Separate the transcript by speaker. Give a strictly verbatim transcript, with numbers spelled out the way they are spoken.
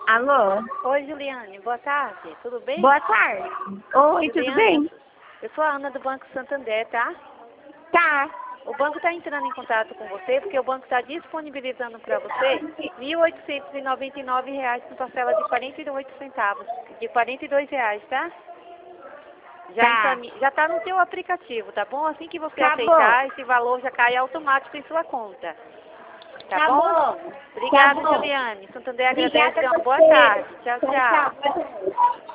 Speaker 1: Alô?
Speaker 2: Oi, Juliane. Boa tarde. Tudo bem?
Speaker 1: Boa tarde. Oi,
Speaker 2: Juliane,
Speaker 1: tudo bem?
Speaker 2: eu sou a Ana do Banco Santander, tá?
Speaker 1: Tá.
Speaker 2: O banco está entrando em contato com você porque o banco está disponibilizando para você mil oitocentos e noventa e nove reais com parcela de quarenta e oito centavos, de quarenta e dois reais, tá? Já
Speaker 1: Tá.
Speaker 2: encami... já está no seu aplicativo, tá bom? Assim que você
Speaker 1: Tá
Speaker 2: aceitar,
Speaker 1: bom.
Speaker 2: esse valor já cai automático em sua conta. Tá,
Speaker 1: Tá
Speaker 2: bom?
Speaker 1: bom.
Speaker 2: Obrigada,
Speaker 1: Tá bom.
Speaker 2: Juliane. Santander agradece.
Speaker 1: Obrigada a
Speaker 2: Uma boa
Speaker 1: você.
Speaker 2: tarde. Tchau,
Speaker 1: Tchau,
Speaker 2: tchau.
Speaker 1: tchau.